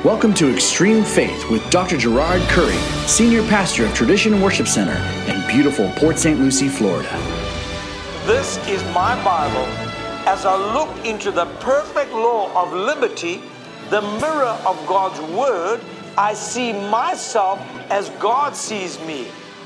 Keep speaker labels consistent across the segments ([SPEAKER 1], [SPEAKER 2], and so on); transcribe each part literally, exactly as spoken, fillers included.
[SPEAKER 1] Welcome to Extreme Faith with Doctor Gerard Curry, Senior Pastor of Tradition Worship Center in beautiful Port Saint Lucie, Florida.
[SPEAKER 2] This is my Bible. As I look into the perfect law of liberty, the mirror of God's Word, I see myself as God sees me.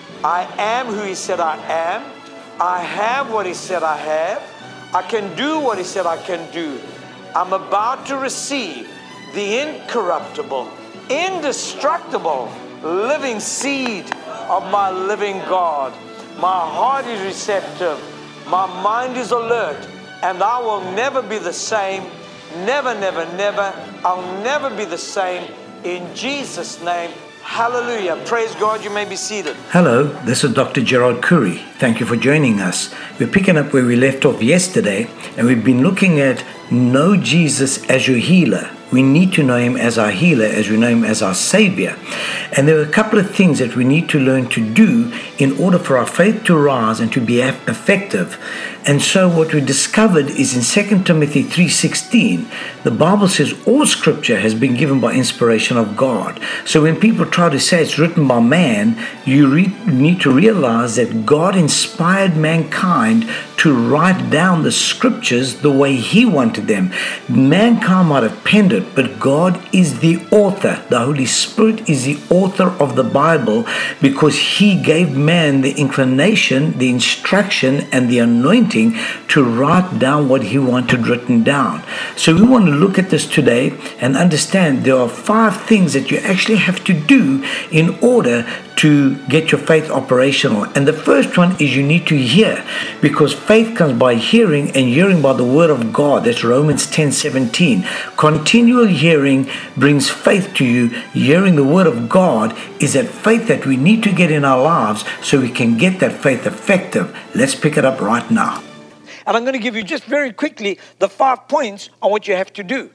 [SPEAKER 2] I am who He said I am. I have what He said I have. I can do what He said I can do. I'm about to receive the incorruptible, indestructible, living seed of my living God. My heart is receptive. My mind is alert. And I will never be the same. Never, never, never. I'll never be the same. In Jesus' name, hallelujah. Praise God. You may be seated.
[SPEAKER 3] Hello, this is Doctor Gerard Curry. Thank you for joining us. We're picking up where we left off yesterday, and we've been looking at know Jesus as your healer. We need to know Him as our healer, as we know Him as our Savior. And there are a couple of things that we need to learn to do in order for our faith to rise and to be effective. And so what we discovered is in Second Timothy three sixteen, the Bible says all Scripture has been given by inspiration of God. So when people try to say it's written by man, you re- need to realize that God inspired mankind to write down the Scriptures the way He wanted them. Mankind might have penned it, but God is the author. The Holy Spirit is the author of the Bible because He gave man the inclination, the instruction, and the anointing to write down what He wanted written down. So we want to look at this today and understand there are five things that you actually have to do in order to get your faith operational. And the first one is you need to hear, because faith comes by hearing, and hearing by the Word of God. That's Romans ten seventeen. Continual hearing brings faith to you. Hearing the Word of God is that faith that we need to get in our lives so we can get that faith effective. Let's pick it up right now.
[SPEAKER 2] And I'm going to give you just very quickly the five points on what you have to do.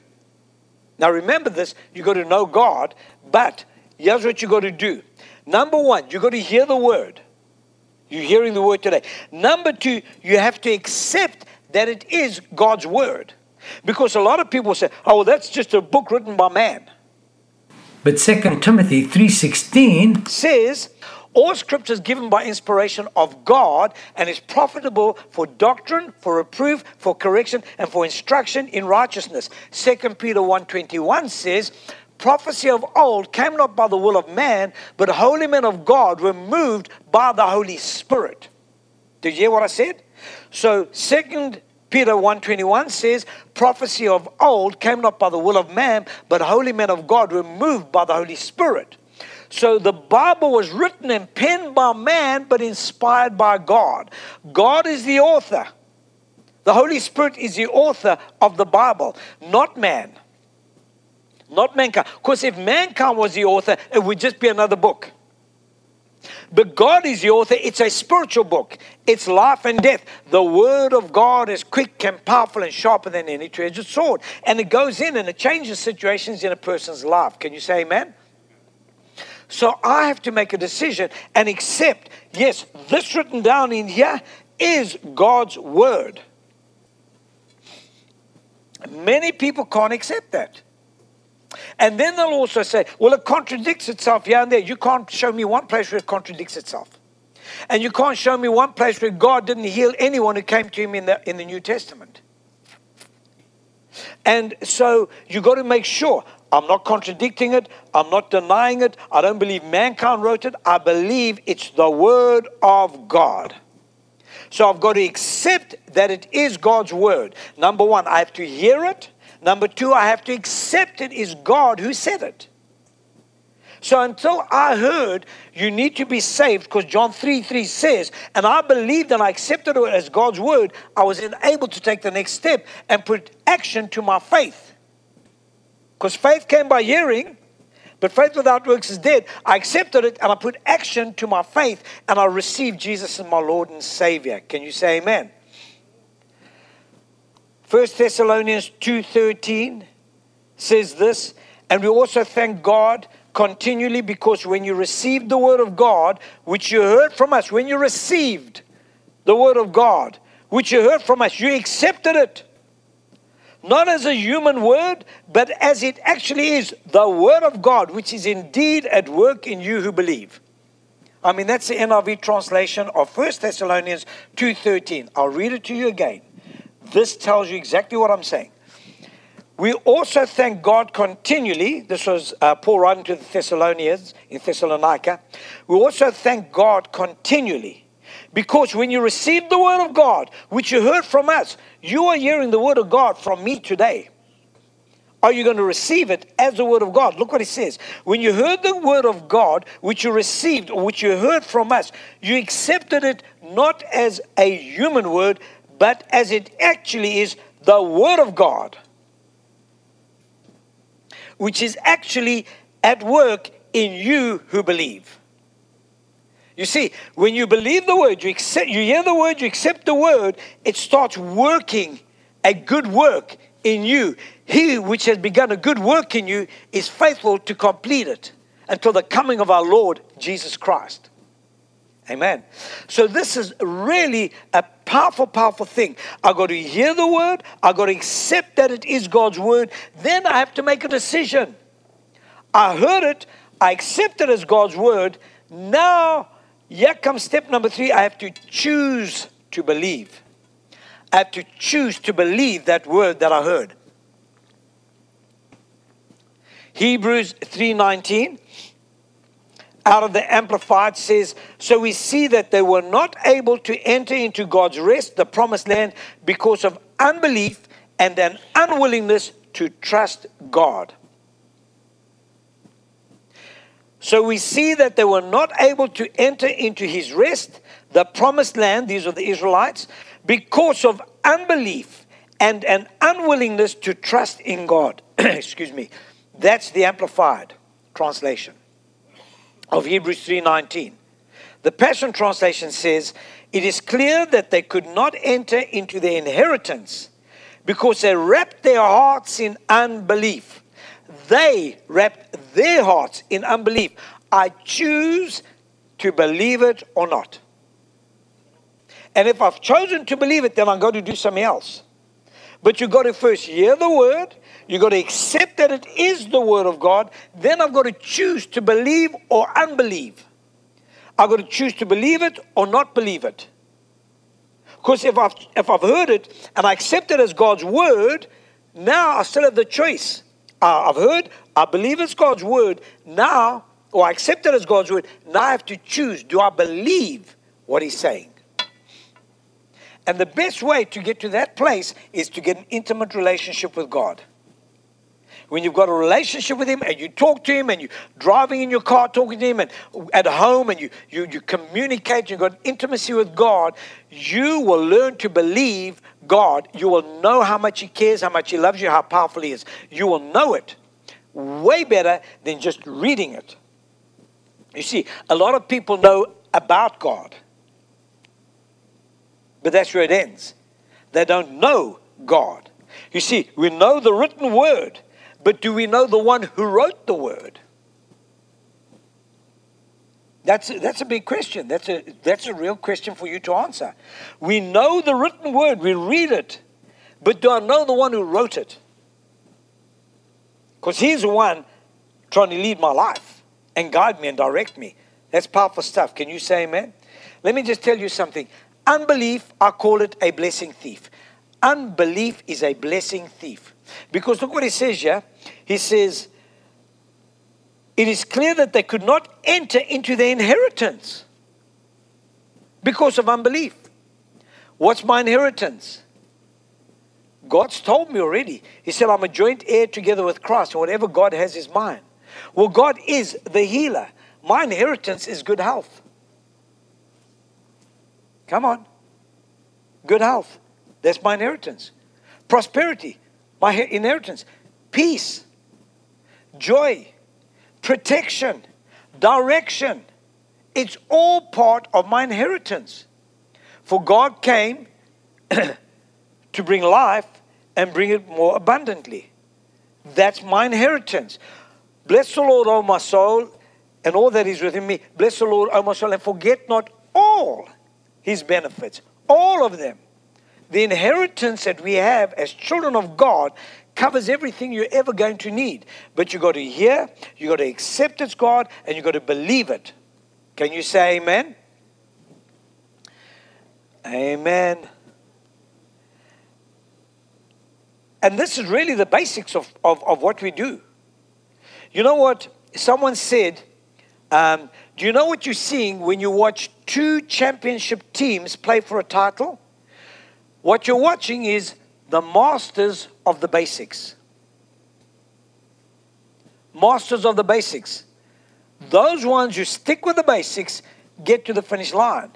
[SPEAKER 2] Now remember this, you got to know God, but here's what you got to do. Number one, you got to hear the Word. You're hearing the Word today. Number two, you have to accept that it is God's Word. Because a lot of people say, oh, well, that's just a book written by man.
[SPEAKER 3] But Second Timothy three sixteen
[SPEAKER 2] says, all Scripture is given by inspiration of God and is profitable for doctrine, for reproof, for correction, and for instruction in righteousness. Second Peter one twenty-one says, prophecy of old came not by the will of man, but holy men of God were moved by the Holy Spirit. Did you hear what I said? So Second Peter one twenty-one says, prophecy of old came not by the will of man, but holy men of God were moved by the Holy Spirit. So the Bible was written and penned by man, but inspired by God. God is the author. The Holy Spirit is the author of the Bible, not man. Not mankind. Because if mankind was the author, it would just be another book. But God is the author. It's a spiritual book. It's life and death. The Word of God is quick and powerful and sharper than any two-edged sword. And it goes in and it changes situations in a person's life. Can you say amen? So I have to make a decision and accept, yes, this written down in here is God's Word. Many people can't accept that. And then they'll also say, well, it contradicts itself here and there. You can't show me one place where it contradicts itself. And you can't show me one place where God didn't heal anyone who came to Him in the, in the New Testament. And so you got to make sure, I'm not contradicting it. I'm not denying it. I don't believe mankind wrote it. I believe it's the Word of God. So I've got to accept that it is God's Word. Number one, I have to hear it. Number two, I have to accept it is God who said it. So until I heard you need to be saved, because John three three says, and I believed and I accepted it as God's Word, I was able to take the next step and put action to my faith. Because faith came by hearing, but faith without works is dead. I accepted it and I put action to my faith and I received Jesus as my Lord and Savior. Can you say amen? First Thessalonians two thirteen says this, and we also thank God continually because when you received the Word of God, which you heard from us, when you received the Word of God, which you heard from us, you accepted it. not as a human word, but as it actually is, the word of God, which is indeed at work in you who believe. I mean, that's the N I V translation of First Thessalonians two thirteen. I'll read it to you again. This tells you exactly what I'm saying. We also thank God continually. This was uh, Paul writing to the Thessalonians in Thessalonica. We also thank God continually, because when you receive the word of God, which you heard from us, you are hearing the word of God from me today. Are you going to receive it as the word of God? Look what it says. When you heard the word of God, which you received or which you heard from us, you accepted it not as a human word, but as it actually is, the word of God, which is actually at work in you who believe. You see, when you believe the word, you accept, you hear the word, you accept the word, it starts working a good work in you. He which has begun a good work in you is faithful to complete it until the coming of our Lord Jesus Christ. Amen. So this is really a powerful, powerful thing. I've got to hear the word. I've got to accept that it is God's word. Then I have to make a decision. I heard it. I accept it as God's word. Now, here comes step number three. I have to choose to believe. I have to choose to believe that word that I heard. Hebrews three nineteen. Out of the Amplified says, so we see that they were not able to enter into God's rest, the promised land, because of unbelief and an unwillingness to trust God. So we see that they were not able to enter into his rest, the promised land, these are the Israelites, because of unbelief and an unwillingness to trust in God. Excuse me. That's the Amplified translation of Hebrews three nineteen. The Passion Translation says, it is clear that they could not enter into their inheritance because they wrapped their hearts in unbelief. They wrapped their hearts in unbelief. I choose to believe it or not. And if I've chosen to believe it, then I've got to do something else. But you've got to first hear the word. You've got to accept that it is the word of God. Then I've got to choose to believe or unbelieve. I've got to choose to believe it or not believe it. Because if I've, if I've heard it and I accept it as God's word, now I still have the choice. Uh, I've heard, I believe it's God's word. Now, or I accept it as God's word. Now I have to choose. Do I believe what he's saying? And the best way to get to that place is to get an intimate relationship with God. When you've got a relationship with him and you talk to him and you're driving in your car talking to him and at home and you, you, you communicate, you've got intimacy with God, you will learn to believe God. You will know how much he cares, how much he loves you, how powerful he is. You will know it way better than just reading it. You see, a lot of people know about God, but that's where it ends. They don't know God. You see, we know the written word, but do we know the one who wrote the word? That's a, that's a big question. That's a, that's a real question for you to answer. We know the written word. We read it. But do I know the one who wrote it? Because he's the one trying to lead my life and guide me and direct me. That's powerful stuff. Can you say amen? Let me just tell you something. Unbelief, I call it a blessing thief. Unbelief is a blessing thief. Because look what he says here. He says, it is clear that they could not enter into their inheritance because of unbelief. What's my inheritance? God's told me already. He said, I'm a joint heir together with Christ, and whatever God has is mine. Well, God is the healer. My inheritance is good health. Come on. Good health. That's my inheritance. Prosperity. My inheritance. Peace. Joy. Protection. Direction. It's all part of my inheritance. For God came to bring life and bring it more abundantly. That's my inheritance. Bless the Lord, O my soul, and all that is within me. Bless the Lord, O my soul, and forget not all his benefits. All of them. the inheritance that we have as children of God covers everything you're ever going to need. But you've got to hear, you've got to accept it's God, and you've got to believe it. Can you say amen? Amen. And this is really the basics of, of, of what we do. You know what? Someone said, um, do you know what you're seeing when you watch two championship teams play for a title? What you're watching is the masters of the basics. Masters of the basics. Those ones who stick with the basics get to the finish line.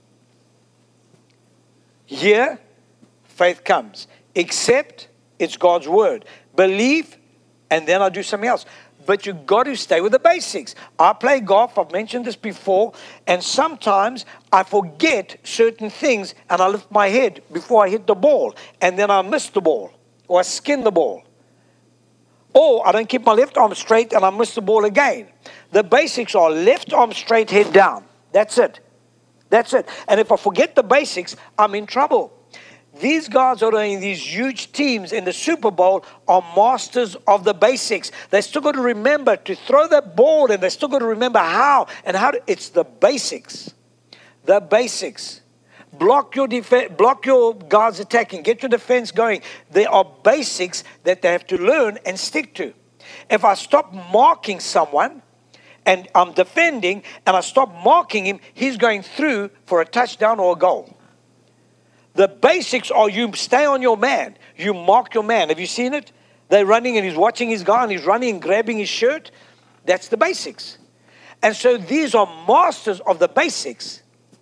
[SPEAKER 2] Here, faith comes. Accept, it's God's word. Believe, and then I'll do something else. But you've got to stay with the basics. I play golf, I've mentioned this before, and sometimes I forget certain things and I lift my head before I hit the ball, and then I miss the ball, or I skin the ball. Or I don't keep my left arm straight and I miss the ball again. The basics are left arm straight, head down. That's it. That's it. And if I forget the basics, I'm in trouble. These guys are in these huge teams in the Super Bowl are masters of the basics. They still got to remember to throw that ball, and they still got to remember how and how to, it's the basics. The basics. Block your def- block your guards attacking. Get your defense going. There are basics that they have to learn and stick to. If I stop marking someone and I'm defending and I stop marking him, he's going through for a touchdown or a goal. The basics are you stay on your man. You mark your man. Have you seen it? They're running and he's watching his guy and he's running and grabbing his shirt. That's the basics. And so these are masters of the basics.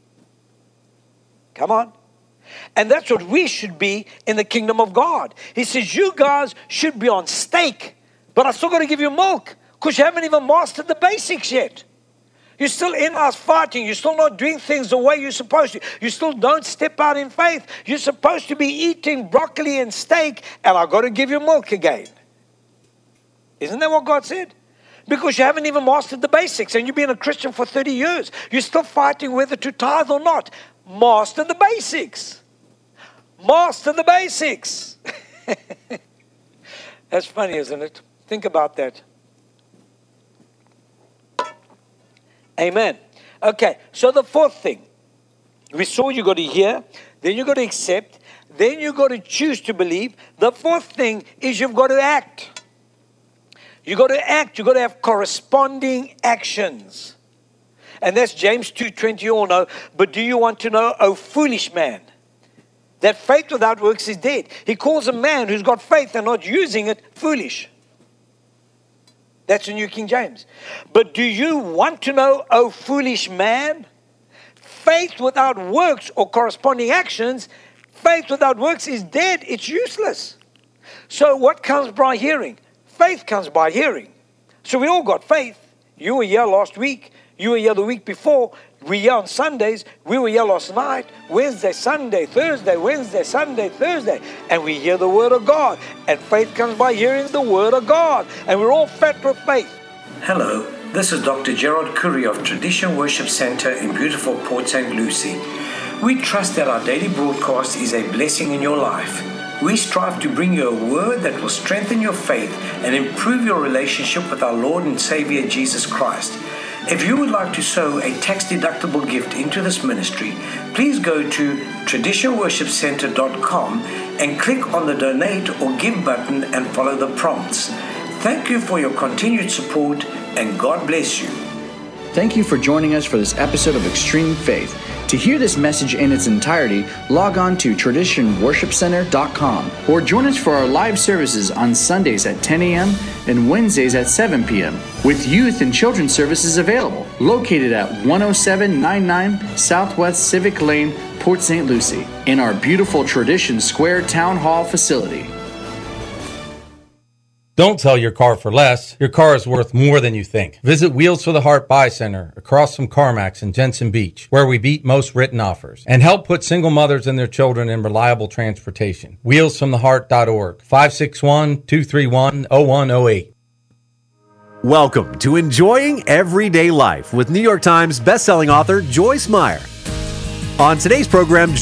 [SPEAKER 2] Come on. And that's what we should be in the kingdom of God. He says, you guys should be on steak, but I still got to give you milk because you haven't even mastered the basics yet. You're still in us fighting. You're still not doing things the way you're supposed to. You still don't step out in faith. You're supposed to be eating broccoli and steak, and I've got to give you milk again. Isn't that what God said? Because you haven't even mastered the basics, and you've been a Christian for thirty years. You're still fighting whether to tithe or not. Master the basics. Master the basics. That's funny, isn't it? Think about that. Amen. Okay, so the fourth thing. We saw you got to hear, then you got to accept, then you got to choose to believe. The fourth thing is you've got to act. You got to act. You got to have corresponding actions. And that's James two twenty, you all know. But do you want to know, O foolish man, that faith without works is dead? He calls a man who's got faith and not using it foolish. That's the New King James. But do you want to know, O foolish man? Faith without works or corresponding actions, faith without works is dead. It's useless. So what comes by hearing? Faith comes by hearing. So we all got faith. You were here last week. You were here the week before. We here on Sundays. We were here last night. Wednesday, Sunday, Thursday, Wednesday, Sunday, Thursday. And we hear the word of God. And faith comes by hearing the word of God. And we're all fed with faith.
[SPEAKER 3] Hello, this is Doctor Gerald Curry of Tradition Worship Center in beautiful Port Saint Lucie. We trust that our daily broadcast is a blessing in your life. We strive to bring you a word that will strengthen your faith and improve your relationship with our Lord and Savior Jesus Christ. If you would like to sow a tax-deductible gift into this ministry, please go to tradition worship center dot com and click on the donate or give button and follow the prompts. Thank you for your continued support, and God bless you.
[SPEAKER 1] Thank you for joining us for this episode of Extreme Faith. To hear this message in its entirety, log on to tradition worship center dot com or join us for our live services on Sundays at ten a.m. and Wednesdays at seven p.m. with youth and children's services available, located at one oh seven ninety-nine Southwest Civic Lane, Port Saint Lucie, in our beautiful Tradition Square Town Hall facility.
[SPEAKER 4] Don't sell your car for less. Your car is worth more than you think. Visit Wheels for the Heart Buy Center across from CarMax in Jensen Beach, where we beat most written offers, and help put single mothers and their children in reliable transportation. wheels from the heart dot org, five six one, two three one, oh one oh eight.
[SPEAKER 5] Welcome to Enjoying Everyday Life with New York Times bestselling author Joyce Meyer. On today's program,